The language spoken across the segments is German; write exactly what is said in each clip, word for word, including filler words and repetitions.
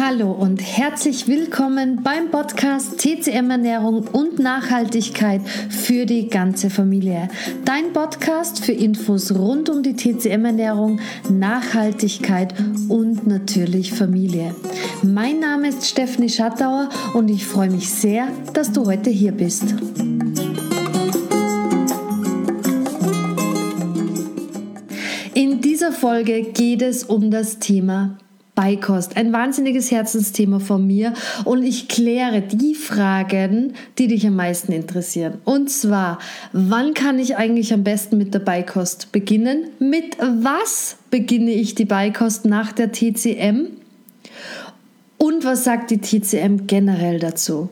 Hallo und herzlich willkommen beim Podcast T C M Ernährung und Nachhaltigkeit für die ganze Familie. Dein Podcast für Infos rund um die T C M Ernährung, Nachhaltigkeit und natürlich Familie. Mein Name ist Stefanie Schattauer und ich freue mich sehr, dass du heute hier bist. In dieser Folge geht es um das Thema Beikost, ein wahnsinniges Herzensthema von mir, und ich kläre die Fragen, die dich am meisten interessieren. Und zwar, wann kann ich eigentlich am besten mit der Beikost beginnen? Mit was beginne ich die Beikost nach der T C M? Und was sagt die T C M generell dazu?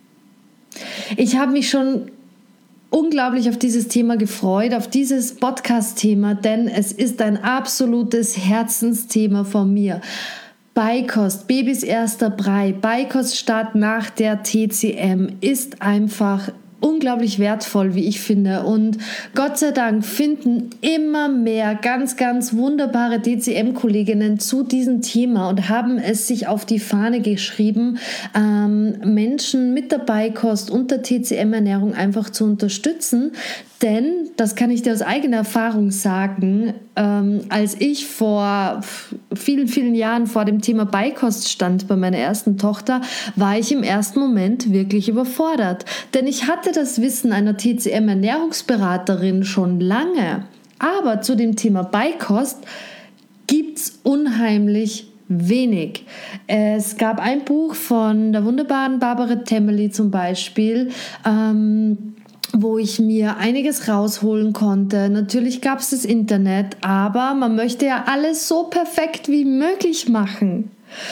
Ich habe mich schon unglaublich auf dieses Thema gefreut, auf dieses Podcast-Thema, denn es ist ein absolutes Herzensthema von mir. Beikost, Babys erster Brei, Beikoststart nach der T C M ist einfach unglaublich wertvoll, wie ich finde, und Gott sei Dank finden immer mehr ganz, ganz wunderbare D C M-Kolleginnen zu diesem Thema und haben es sich auf die Fahne geschrieben, ähm, Menschen mit der Beikost und der T C M-Ernährung einfach zu unterstützen. Denn, das kann ich dir aus eigener Erfahrung sagen, ähm, als ich vor vielen, vielen Jahren vor dem Thema Beikost stand bei meiner ersten Tochter, war ich im ersten Moment wirklich überfordert. Denn ich hatte das Wissen einer T C M-Ernährungsberaterin schon lange. Aber zu dem Thema Beikost gibt es unheimlich wenig. Es gab ein Buch von der wunderbaren Barbara Temmeli zum Beispiel, ähm, wo ich mir einiges rausholen konnte. Natürlich gab es das Internet, aber man möchte ja alles so perfekt wie möglich machen.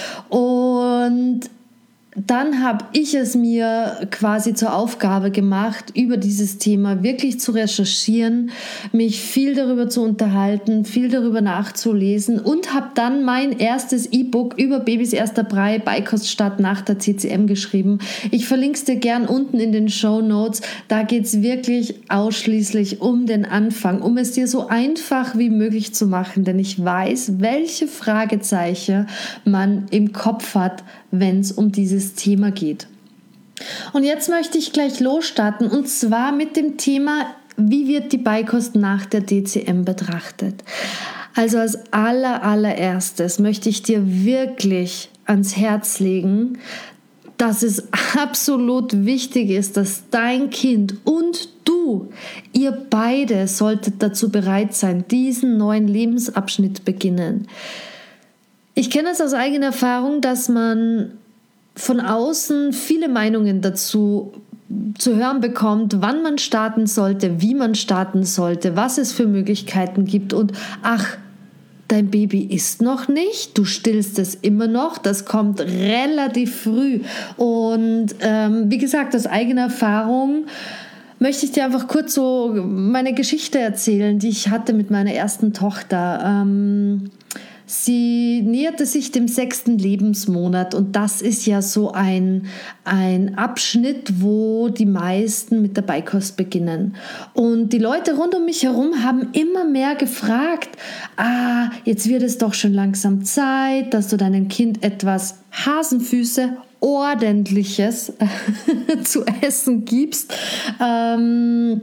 Und dann habe ich es mir quasi zur Aufgabe gemacht, über dieses Thema wirklich zu recherchieren, mich viel darüber zu unterhalten, viel darüber nachzulesen und habe dann mein erstes E-Book über Babys erster Brei, Beikoststart nach der T C M geschrieben. Ich verlinke es dir gern unten in den Shownotes. Da geht es wirklich ausschließlich um den Anfang, um es dir so einfach wie möglich zu machen, denn ich weiß, welche Fragezeichen man im Kopf hat, wenn es um dieses Thema geht. Und jetzt möchte ich gleich losstarten, und zwar mit dem Thema, wie wird die Beikost nach der D C M betrachtet? Also als aller, allererstes möchte ich dir wirklich ans Herz legen, dass es absolut wichtig ist, dass dein Kind und du, ihr beide solltet dazu bereit sein, diesen neuen Lebensabschnitt beginnen. Ich kenne es aus eigener Erfahrung, dass man von außen viele Meinungen dazu zu hören bekommt, wann man starten sollte, wie man starten sollte, was es für Möglichkeiten gibt, und ach, dein Baby isst noch nicht, du stillst es immer noch, das kommt relativ früh. Und ähm, wie gesagt, aus eigener Erfahrung möchte ich dir einfach kurz so meine Geschichte erzählen, die ich hatte mit meiner ersten Tochter. Ähm, Sie näherte sich dem sechsten Lebensmonat, und das ist ja so ein, ein Abschnitt, wo die meisten mit der Beikost beginnen. Und die Leute rund um mich herum haben immer mehr gefragt, ah, jetzt wird es doch schon langsam Zeit, dass du deinem Kind etwas Hasenfüße, Ordentliches zu essen gibst. Ähm,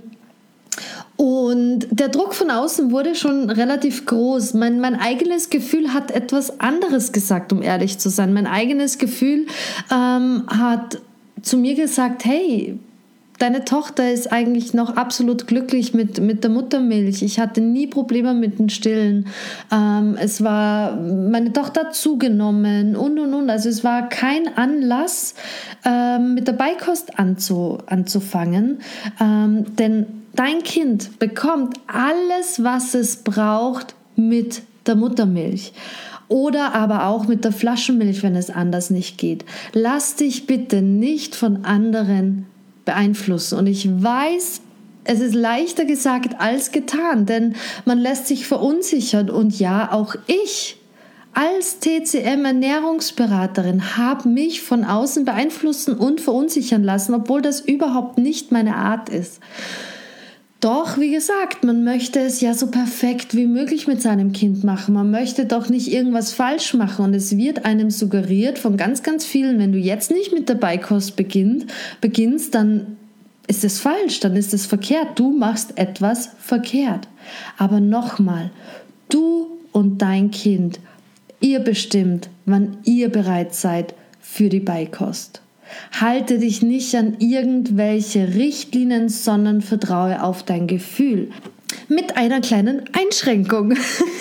Und der Druck von außen wurde schon relativ groß. Mein, mein eigenes Gefühl hat etwas anderes gesagt, um ehrlich zu sein. Mein eigenes Gefühl ähm, hat zu mir gesagt, hey, deine Tochter ist eigentlich noch absolut glücklich mit, mit der Muttermilch. Ich hatte nie Probleme mit dem Stillen. Ähm, es war, meine Tochter hat zugenommen und, und, und. Also es war kein Anlass, ähm, mit der Beikost anzu, anzufangen. Ähm, denn dein Kind bekommt alles, was es braucht, mit der Muttermilch. Oder aber auch mit der Flaschenmilch, wenn es anders nicht geht. Lass dich bitte nicht von anderen beeinflussen. Und ich weiß, es ist leichter gesagt als getan, denn man lässt sich verunsichern. Und ja, auch ich als T C M-Ernährungsberaterin habe mich von außen beeinflussen und verunsichern lassen, obwohl das überhaupt nicht meine Art ist. Doch, wie gesagt, man möchte es ja so perfekt wie möglich mit seinem Kind machen. Man möchte doch nicht irgendwas falsch machen. Und es wird einem suggeriert von ganz, ganz vielen, wenn du jetzt nicht mit der Beikost beginnt, beginnst, dann ist es falsch, dann ist es verkehrt. Du machst etwas verkehrt. Aber nochmal, du und dein Kind, ihr bestimmt, wann ihr bereit seid für die Beikost. Halte dich nicht an irgendwelche Richtlinien, sondern vertraue auf dein Gefühl. Mit einer kleinen Einschränkung.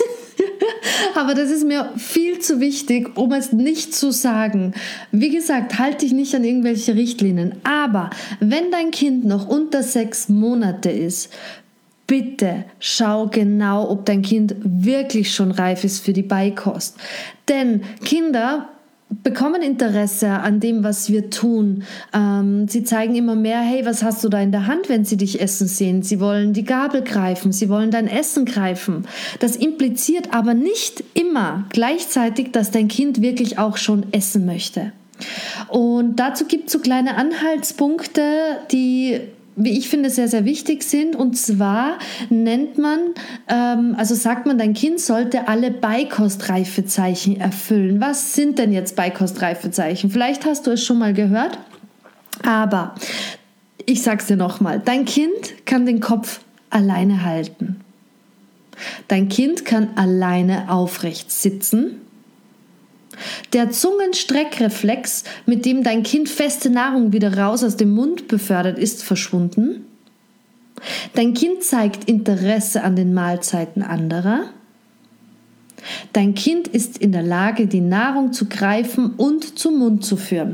Aber das ist mir viel zu wichtig, um es nicht zu sagen. Wie gesagt, halte dich nicht an irgendwelche Richtlinien. Aber wenn dein Kind noch unter sechs Monate ist, bitte schau genau, ob dein Kind wirklich schon reif ist für die Beikost. Denn Kinder bekommen Interesse an dem, was wir tun. Ähm, sie zeigen immer mehr, hey, was hast du da in der Hand, wenn sie dich essen sehen? Sie wollen die Gabel greifen, sie wollen dein Essen greifen. Das impliziert aber nicht immer gleichzeitig, dass dein Kind wirklich auch schon essen möchte. Und dazu gibt es so kleine Anhaltspunkte, die, wie ich finde, sehr, sehr wichtig sind. Und zwar nennt man, ähm, also sagt man, dein Kind sollte alle Beikostreifezeichen erfüllen. Was sind denn jetzt Beikostreifezeichen? Vielleicht hast du es schon mal gehört, aber ich sag's dir nochmal. Dein Kind kann den Kopf alleine halten. Dein Kind kann alleine aufrecht sitzen. Der Zungenstreckreflex, mit dem dein Kind feste Nahrung wieder raus aus dem Mund befördert, ist verschwunden. Dein Kind zeigt Interesse an den Mahlzeiten anderer. Dein Kind ist in der Lage, die Nahrung zu greifen und zum Mund zu führen.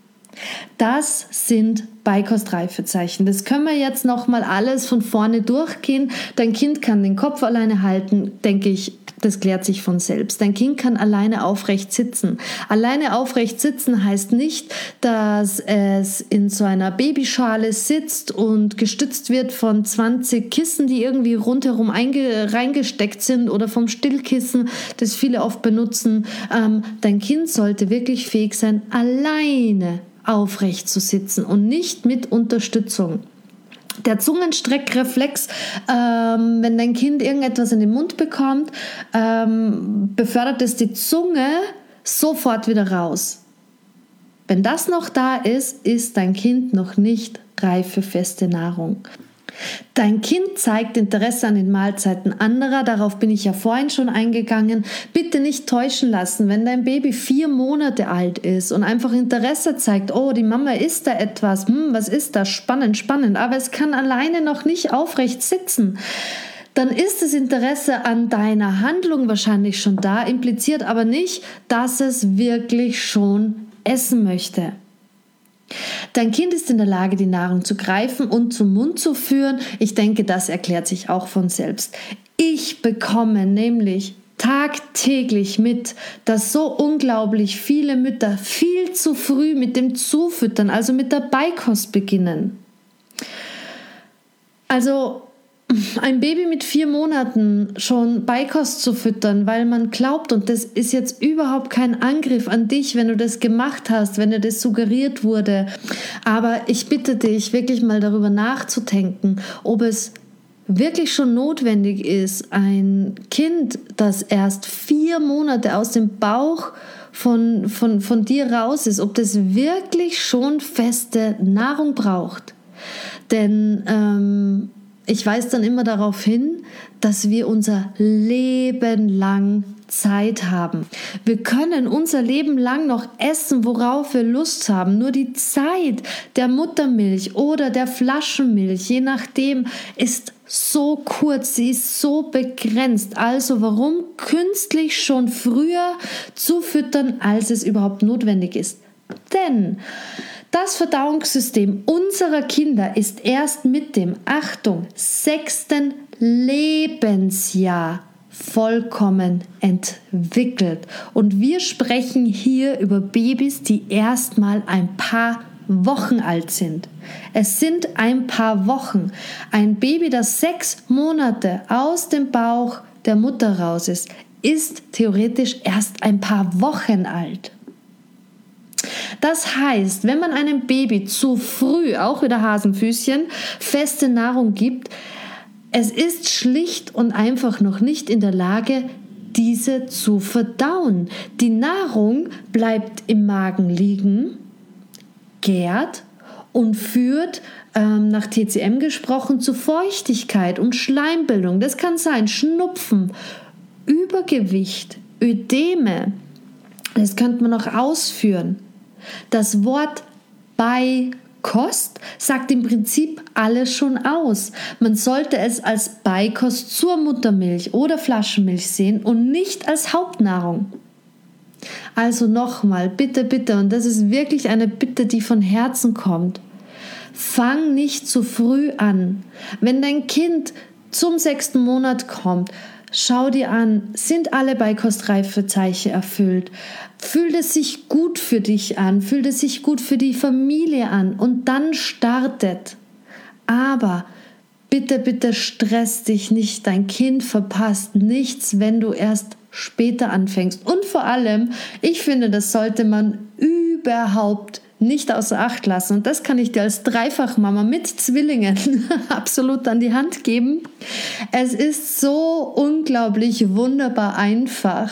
Das sind Beikostreifezeichen. Das können wir jetzt nochmal alles von vorne durchgehen. Dein Kind kann den Kopf alleine halten, denke ich, das klärt sich von selbst. Dein Kind kann alleine aufrecht sitzen. Alleine aufrecht sitzen heißt nicht, dass es in so einer Babyschale sitzt und gestützt wird von zwanzig Kissen, die irgendwie rundherum einge- reingesteckt sind oder vom Stillkissen, das viele oft benutzen. Ähm, dein Kind sollte wirklich fähig sein, alleine aufrecht zu sitzen und nicht mit Unterstützung. Der Zungenstreckreflex, ähm, wenn dein Kind irgendetwas in den Mund bekommt, ähm, befördert es die Zunge sofort wieder raus. Wenn das noch da ist, ist dein Kind noch nicht reif für feste Nahrung. Dein Kind zeigt Interesse an den Mahlzeiten anderer, darauf bin ich ja vorhin schon eingegangen. Bitte nicht täuschen lassen, wenn dein Baby vier Monate alt ist und einfach Interesse zeigt, oh, die Mama isst da etwas, hm, was ist das, spannend, spannend, aber es kann alleine noch nicht aufrecht sitzen. Dann ist das Interesse an deiner Handlung wahrscheinlich schon da, impliziert aber nicht, dass es wirklich schon essen möchte. Dein Kind ist in der Lage, die Nahrung zu greifen und zum Mund zu führen. Ich denke, das erklärt sich auch von selbst. Ich bekomme nämlich tagtäglich mit, dass so unglaublich viele Mütter viel zu früh mit dem Zufüttern, also mit der Beikost beginnen. Also ein Baby mit vier Monaten schon Beikost zu füttern, weil man glaubt, und das ist jetzt überhaupt kein Angriff an dich, wenn du das gemacht hast, wenn dir das suggeriert wurde, aber ich bitte dich, wirklich mal darüber nachzudenken, ob es wirklich schon notwendig ist, ein Kind, das erst vier Monate aus dem Bauch von, von, von dir raus ist, ob das wirklich schon feste Nahrung braucht. Denn ähm, ich weise dann immer darauf hin, dass wir unser Leben lang Zeit haben. Wir können unser Leben lang noch essen, worauf wir Lust haben. Nur die Zeit der Muttermilch oder der Flaschenmilch, je nachdem, ist so kurz, sie ist so begrenzt. Also warum künstlich schon früher zufüttern, als es überhaupt notwendig ist? Denn das Verdauungssystem unserer Kinder ist erst mit dem, Achtung, sechsten Lebensjahr vollkommen entwickelt. Und wir sprechen hier über Babys, die erst mal ein paar Wochen alt sind. Es sind ein paar Wochen. Ein Baby, das sechs Monate aus dem Bauch der Mutter raus ist, ist theoretisch erst ein paar Wochen alt. Das heißt, wenn man einem Baby zu früh, auch wieder Hasenfüßchen, feste Nahrung gibt, Es ist schlicht und einfach noch nicht in der Lage, diese zu verdauen. Die Nahrung bleibt im Magen liegen, gärt und führt, ähm, nach T C M gesprochen, zu Feuchtigkeit und Schleimbildung. Das kann sein Schnupfen, Übergewicht, Ödeme. Das könnte man noch ausführen. Das Wort Beikost sagt im Prinzip alles schon aus. Man sollte es als Beikost zur Muttermilch oder Flaschenmilch sehen und nicht als Hauptnahrung. Also nochmal, bitte, bitte, und das ist wirklich eine Bitte, die von Herzen kommt. Fang nicht zu früh an. Wenn dein Kind zum sechsten Monat kommt, schau dir an, sind alle Beikostreifezeichen erfüllt? Fühlt es sich gut für dich an? Fühlt es sich gut für die Familie an? Und dann startet. Aber bitte, bitte stress dich nicht. Dein Kind verpasst nichts, wenn du erst später anfängst. Und vor allem, ich finde, das sollte man überhaupt nicht außer Acht lassen. Und das kann ich dir als Dreifachmama mit Zwillingen absolut an die Hand geben. Es ist so unglaublich wunderbar einfach,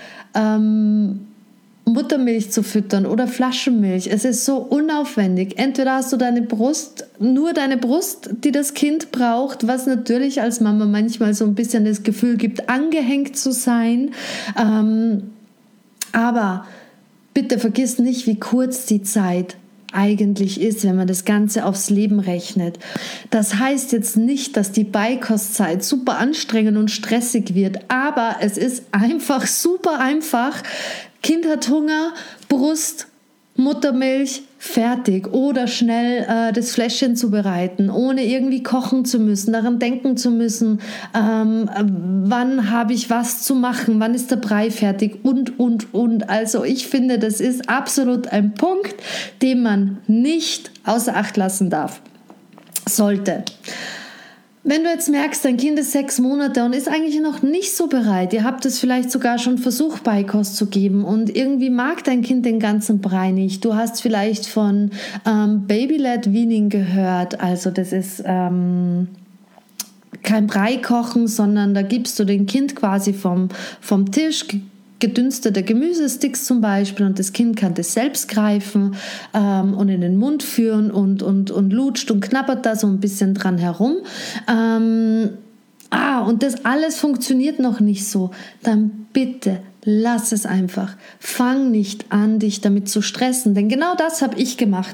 ähm, Muttermilch zu füttern oder Flaschenmilch. Es ist so unaufwendig. Entweder hast du deine Brust, nur deine Brust, die das Kind braucht, was natürlich als Mama manchmal so ein bisschen das Gefühl gibt, angehängt zu sein. Ähm, aber bitte vergiss nicht, wie kurz die Zeit eigentlich ist, wenn man das Ganze aufs Leben rechnet. Das heißt jetzt nicht, dass die Beikostzeit super anstrengend und stressig wird, aber es ist einfach super einfach. Kind hat Hunger, Brust, Muttermilch, fertig. Oder schnell äh, das Fläschchen zubereiten, ohne irgendwie kochen zu müssen, daran denken zu müssen, ähm, wann habe ich was zu machen, wann ist der Brei fertig und, und, und. Also ich finde, das ist absolut ein Punkt, den man nicht außer Acht lassen darf, sollte. Wenn du jetzt merkst, dein Kind ist sechs Monate und ist eigentlich noch nicht so bereit, ihr habt es vielleicht sogar schon versucht, Beikost zu geben und irgendwie mag dein Kind den ganzen Brei nicht. Du hast vielleicht von ähm, Baby-led Weaning gehört, also das ist ähm, kein Brei kochen, sondern da gibst du dem Kind quasi vom, vom Tisch gedünstete Gemüsesticks zum Beispiel und das Kind kann das selbst greifen ähm, und in den Mund führen und, und, und lutscht und knabbert da so ein bisschen dran herum. Ähm, ah, und das alles funktioniert noch nicht so. Dann bitte lass es einfach. Fang nicht an, dich damit zu stressen, denn genau das habe ich gemacht.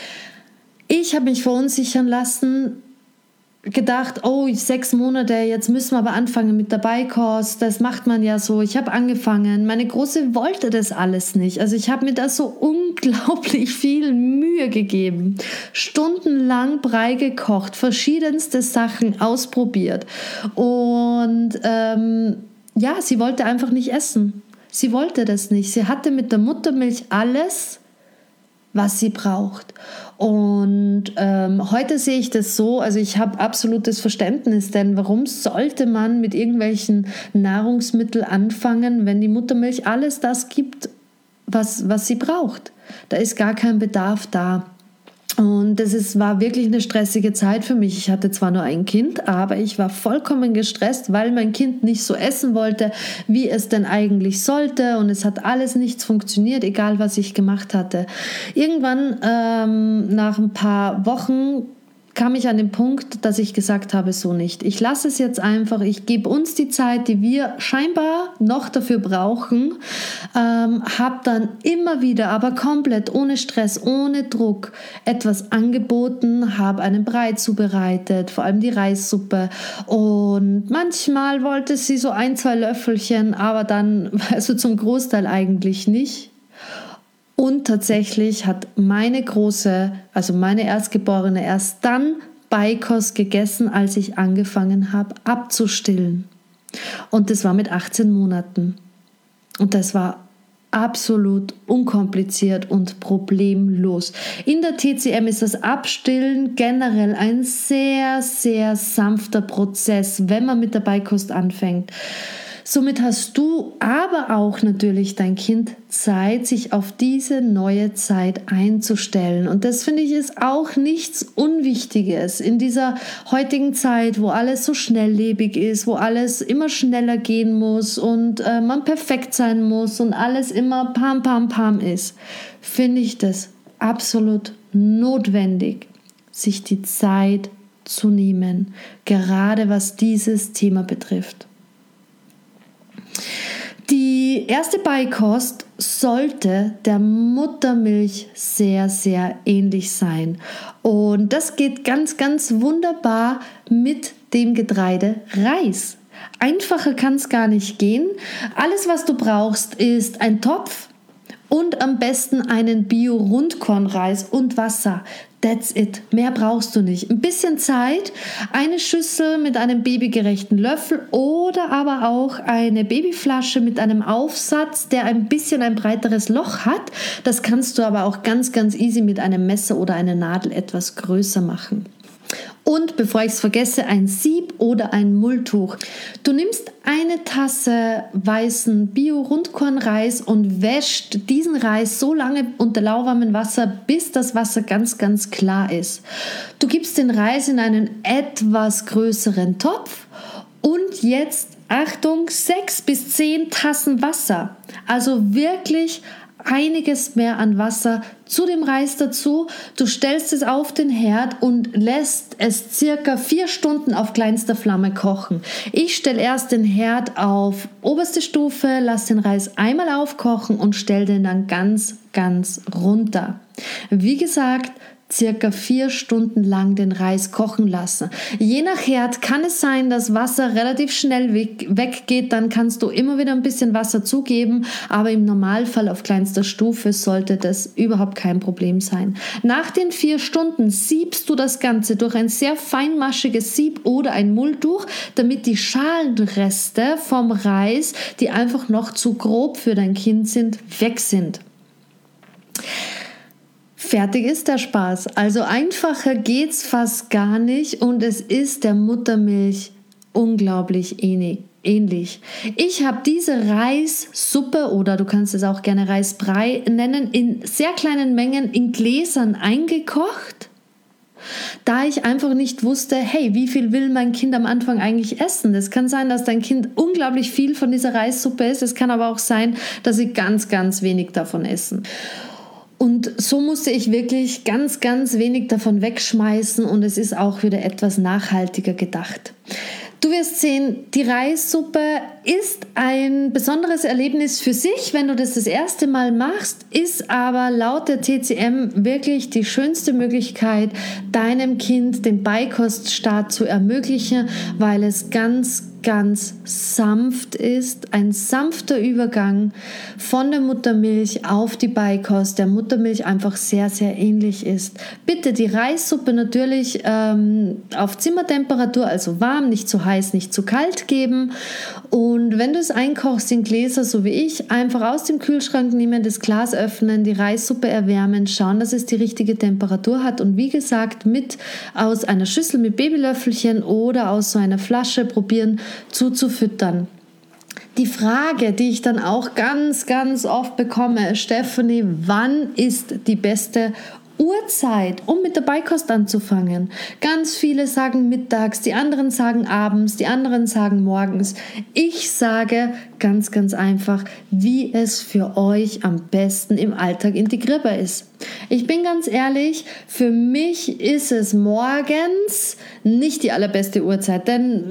Ich habe mich verunsichern lassen, gedacht, oh, sechs Monate, jetzt müssen wir aber anfangen mit der Beikost, das macht man ja so. Ich habe angefangen, meine Große wollte das alles nicht. Also ich habe mir da so unglaublich viel Mühe gegeben, stundenlang Brei gekocht, verschiedenste Sachen ausprobiert und ähm, ja, sie wollte einfach nicht essen. Sie wollte das nicht. Sie hatte mit der Muttermilch alles, was sie braucht. Und ähm, heute sehe ich das so, also ich habe absolutes Verständnis, denn warum sollte man mit irgendwelchen Nahrungsmitteln anfangen, wenn die Muttermilch alles das gibt, was, was sie braucht? Da ist gar kein Bedarf da. Und das ist, war wirklich eine stressige Zeit für mich. Ich hatte zwar nur ein Kind, aber ich war vollkommen gestresst, weil mein Kind nicht so essen wollte, wie es denn eigentlich sollte. Und es hat alles nichts funktioniert, egal was ich gemacht hatte. Irgendwann, ähm, nach ein paar Wochen, kam ich an den Punkt, dass ich gesagt habe, so nicht. Ich lasse es jetzt einfach, ich gebe uns die Zeit, die wir scheinbar noch dafür brauchen, ähm, habe dann immer wieder, aber komplett ohne Stress, ohne Druck etwas angeboten, habe einen Brei zubereitet, vor allem die Reissuppe und manchmal wollte sie so ein, zwei Löffelchen, aber dann, also zum Großteil eigentlich nicht. Und tatsächlich hat meine Große, also meine Erstgeborene, erst dann Beikost gegessen, als ich angefangen habe abzustillen. Und das war mit achtzehn Monaten. Und das war absolut unkompliziert und problemlos. In der T C M ist das Abstillen generell ein sehr, sehr sanfter Prozess, wenn man mit der Beikost anfängt. Somit hast du aber auch natürlich dein Kind Zeit, sich auf diese neue Zeit einzustellen. Und das finde ich ist auch nichts Unwichtiges in dieser heutigen Zeit, wo alles so schnelllebig ist, wo alles immer schneller gehen muss und äh, man perfekt sein muss und alles immer pam, pam, pam ist. Finde ich das absolut notwendig, sich die Zeit zu nehmen, gerade was dieses Thema betrifft. Die erste Beikost sollte der Muttermilch sehr, sehr ähnlich sein. Und das geht ganz, ganz wunderbar mit dem Getreide Reis. Einfacher kann es gar nicht gehen. Alles, was du brauchst, ist ein Topf und am besten einen Bio-Rundkornreis und Wasser. That's it. Mehr brauchst du nicht. Ein bisschen Zeit, eine Schüssel mit einem babygerechten Löffel oder aber auch eine Babyflasche mit einem Aufsatz, der ein bisschen ein breiteres Loch hat. Das kannst du aber auch ganz, ganz easy mit einem Messer oder einer Nadel etwas größer machen. Und bevor ich es vergesse, ein Sieb oder ein Mulltuch. Du nimmst eine Tasse weißen Bio-Rundkornreis und wäscht diesen Reis so lange unter lauwarmem Wasser, bis das Wasser ganz, ganz klar ist. Du gibst den Reis in einen etwas größeren Topf und jetzt, Achtung, sechs bis zehn Tassen Wasser. Also wirklich einiges mehr an Wasser zu dem Reis dazu. Du stellst es auf den Herd und lässt es circa vier Stunden auf kleinster Flamme kochen. Ich stelle erst den Herd auf oberste Stufe, lasse den Reis einmal aufkochen und stelle den dann ganz, ganz runter. Wie gesagt, circa vier Stunden lang den Reis kochen lassen. Je nach Herd kann es sein, dass Wasser relativ schnell weg, weggeht, dann kannst du immer wieder ein bisschen Wasser zugeben, aber im Normalfall auf kleinster Stufe sollte das überhaupt kein Problem sein. Nach den vier Stunden siebst du das Ganze durch ein sehr feinmaschiges Sieb oder ein Mulltuch, damit die Schalenreste vom Reis, die einfach noch zu grob für dein Kind sind, weg sind. Fertig ist der Spaß. Also einfacher geht's fast gar nicht und es ist der Muttermilch unglaublich ähnlich. Ich habe diese Reissuppe oder du kannst es auch gerne Reisbrei nennen, in sehr kleinen Mengen in Gläsern eingekocht, da ich einfach nicht wusste, hey, wie viel will mein Kind am Anfang eigentlich essen? Es kann sein, dass dein Kind unglaublich viel von dieser Reissuppe isst. Es kann aber auch sein, dass sie ganz, ganz wenig davon essen. Und so musste ich wirklich ganz, ganz wenig davon wegschmeißen und es ist auch wieder etwas nachhaltiger gedacht. Du wirst sehen, die Reissuppe ist ein besonderes Erlebnis für sich, wenn du das das erste Mal machst, ist aber laut der T C M wirklich die schönste Möglichkeit, deinem Kind den Beikoststart zu ermöglichen, weil es ganz, ganz sanft ist, ein sanfter Übergang von der Muttermilch auf die Beikost, der Muttermilch einfach sehr, sehr ähnlich ist. Bitte die Reissuppe natürlich ähm, auf Zimmertemperatur, also warm, nicht zu heiß, nicht zu kalt geben und wenn du es einkochst in Gläser, so wie ich, einfach aus dem Kühlschrank nehmen, das Glas öffnen, die Reissuppe erwärmen, schauen, dass es die richtige Temperatur hat und wie gesagt, mit aus einer Schüssel mit Babylöffelchen oder aus so einer Flasche probieren, zuzufüttern. Die Frage, die ich dann auch ganz, ganz oft bekomme, Stephanie, wann ist die beste Uhrzeit, um mit der Beikost anzufangen? Ganz viele sagen mittags, die anderen sagen abends, die anderen sagen morgens. Ich sage ganz, ganz einfach, wie es für euch am besten im Alltag integrierbar ist. Ich bin ganz ehrlich, für mich ist es morgens nicht die allerbeste Uhrzeit,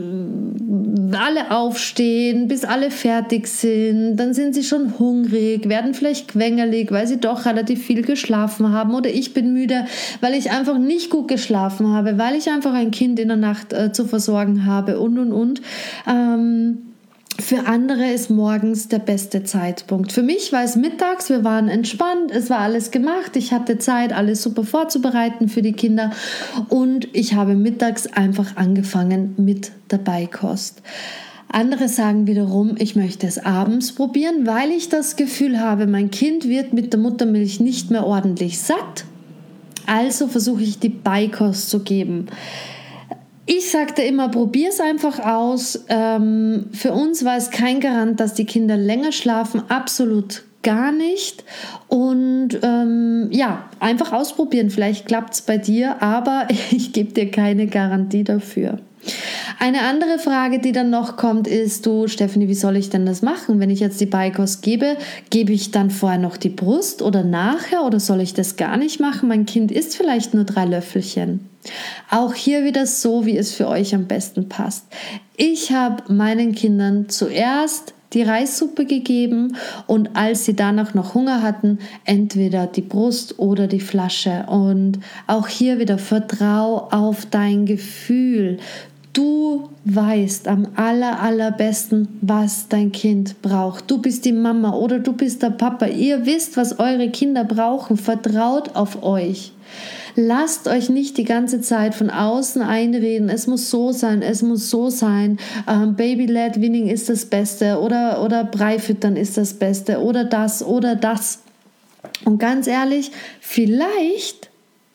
denn alle aufstehen, bis alle fertig sind, dann sind sie schon hungrig, werden vielleicht quengelig, weil sie doch relativ viel geschlafen haben oder ich bin müde, weil ich einfach nicht gut geschlafen habe, weil ich einfach ein Kind in der Nacht äh, zu versorgen habe und und und. Ähm, Für andere ist morgens der beste Zeitpunkt. Für mich war es mittags, wir waren entspannt, es war alles gemacht, ich hatte Zeit, alles super vorzubereiten für die Kinder und ich habe mittags einfach angefangen mit der Beikost. Andere sagen wiederum, ich möchte es abends probieren, weil ich das Gefühl habe, mein Kind wird mit der Muttermilch nicht mehr ordentlich satt, also versuche ich die Beikost zu geben. Ich sagte immer, probier es einfach aus. Ähm, für uns war es kein Garant, dass die Kinder länger schlafen, absolut gar nicht. Und ähm, ja, einfach ausprobieren. Vielleicht klappt es bei dir, aber ich gebe dir keine Garantie dafür. Eine andere Frage, die dann noch kommt, ist, du Stephanie, wie soll ich denn das machen? Wenn ich jetzt die Beikost gebe, gebe ich dann vorher noch die Brust oder nachher oder soll ich das gar nicht machen? Mein Kind isst vielleicht nur drei Löffelchen. Auch hier wieder so, wie es für euch am besten passt. Ich habe meinen Kindern zuerst die Reissuppe gegeben und als sie danach noch Hunger hatten, entweder die Brust oder die Flasche. Und auch hier wieder vertrau auf dein Gefühl. Du weißt am aller, allerbesten, was dein Kind braucht. Du bist die Mama oder du bist der Papa. Ihr wisst, was eure Kinder brauchen. Vertraut auf euch. Lasst euch nicht die ganze Zeit von außen einreden, es muss so sein, es muss so sein, ähm, Baby-led Weaning ist das Beste oder, oder Breifüttern ist das Beste oder das oder das. Und ganz ehrlich, vielleicht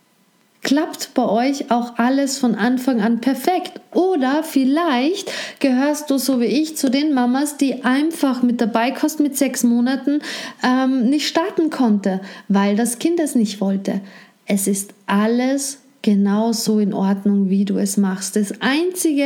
klappt bei euch auch alles von Anfang an perfekt. Oder vielleicht gehörst du, so wie ich, zu den Mamas, die einfach mit der Beikost mit sechs Monaten ähm, nicht starten konnte, weil das Kind es nicht wollte. Es ist alles genauso in Ordnung, wie du es machst. Das Einzige,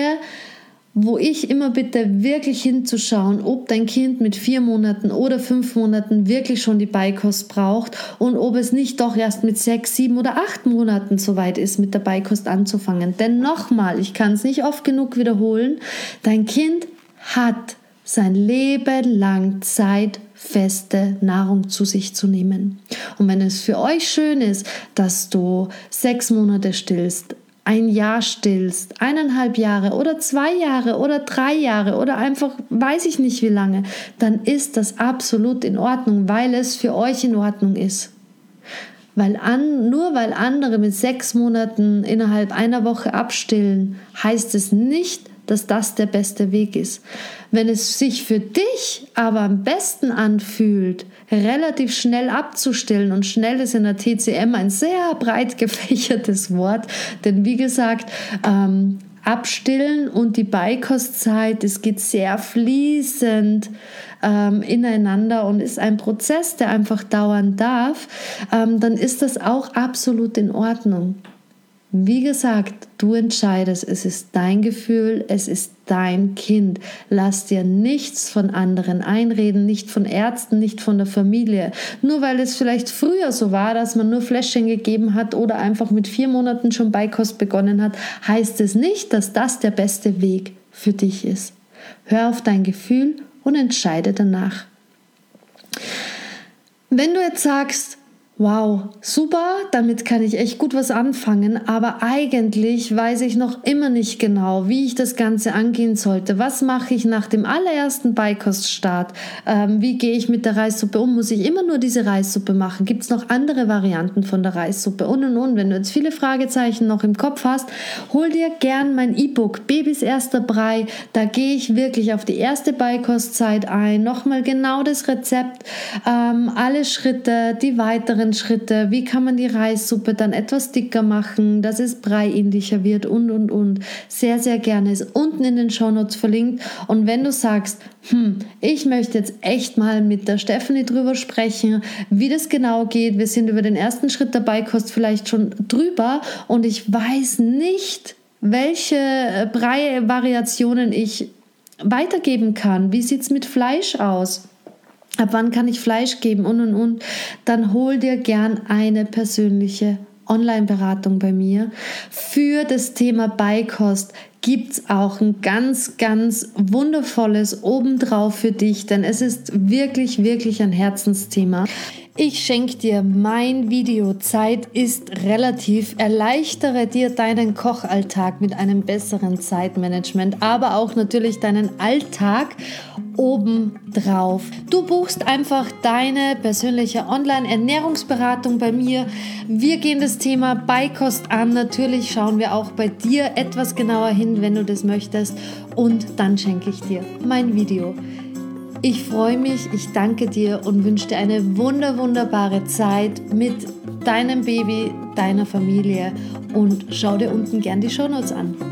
wo ich immer bitte wirklich hinzuschauen, ob dein Kind mit vier Monaten oder fünf Monaten wirklich schon die Beikost braucht und ob es nicht doch erst mit sechs, sieben oder acht Monaten soweit ist, mit der Beikost anzufangen. Denn nochmal, ich kann es nicht oft genug wiederholen, dein Kind hat sein Leben lang Zeit, feste Nahrung zu sich zu nehmen. Und wenn es für euch schön ist, dass du sechs Monate stillst, ein Jahr stillst, eineinhalb Jahre oder zwei Jahre oder drei Jahre oder einfach weiß ich nicht wie lange, dann ist das absolut in Ordnung, weil es für euch in Ordnung ist. Weil an, nur weil andere mit sechs Monaten innerhalb einer Woche abstillen, heißt es nicht, dass das der beste Weg ist. Wenn es sich für dich aber am besten anfühlt, relativ schnell abzustillen, und schnell ist in der T C M ein sehr breit gefächertes Wort, denn wie gesagt, ähm, abstillen und die Beikostzeit, es geht sehr fließend ähm, ineinander und ist ein Prozess, der einfach dauern darf, ähm, dann ist das auch absolut in Ordnung. Wie gesagt, du entscheidest, es ist dein Gefühl, es ist dein Kind. Lass dir nichts von anderen einreden, nicht von Ärzten, nicht von der Familie. Nur weil es vielleicht früher so war, dass man nur Fläschchen gegeben hat oder einfach mit vier Monaten schon Beikost begonnen hat, heißt es nicht, dass das der beste Weg für dich ist. Hör auf dein Gefühl und entscheide danach. Wenn du jetzt sagst, wow, super, damit kann ich echt gut was anfangen, aber eigentlich weiß ich noch immer nicht genau, wie ich das Ganze angehen sollte. Was mache ich nach dem allerersten Beikoststart? Ähm, wie gehe ich mit der Reissuppe um? Muss ich immer nur diese Reissuppe machen? Gibt es noch andere Varianten von der Reissuppe? Und und und. Wenn du jetzt viele Fragezeichen noch im Kopf hast, hol dir gern mein E-Book Babys erster Brei. Da gehe ich wirklich auf die erste Beikostzeit ein. Nochmal genau das Rezept, ähm, alle Schritte, die weiteren Schritte, wie kann man die Reissuppe dann etwas dicker machen, dass es breiähnlicher wird und und und. Sehr, sehr gerne, ist unten in den Shownotes verlinkt. Und wenn du sagst, hm, ich möchte jetzt echt mal mit der Stephanie drüber sprechen, wie das genau geht, wir sind über den ersten Schritt der Beikost vielleicht schon drüber und ich weiß nicht, welche Brei-Variationen ich weitergeben kann. Wie sieht es mit Fleisch aus? Ab wann kann ich Fleisch geben und und und, dann hol dir gern eine persönliche Online-Beratung bei mir. Für das Thema Beikost gibt es auch ein ganz, ganz wundervolles obendrauf für dich, denn es ist wirklich, wirklich ein Herzensthema. Ich schenke dir mein Video. Zeit ist relativ. Erleichtere dir deinen Kochalltag mit einem besseren Zeitmanagement, aber auch natürlich deinen Alltag obendrauf. Du buchst einfach deine persönliche Online-Ernährungsberatung bei mir. Wir gehen das Thema Beikost an. Natürlich schauen wir auch bei dir etwas genauer hin, wenn du das möchtest. Und dann schenke ich dir mein Video. Ich freue mich, ich danke dir und wünsche dir eine wunder, wunderbare Zeit mit deinem Baby, deiner Familie und schau dir unten gern die Shownotes an.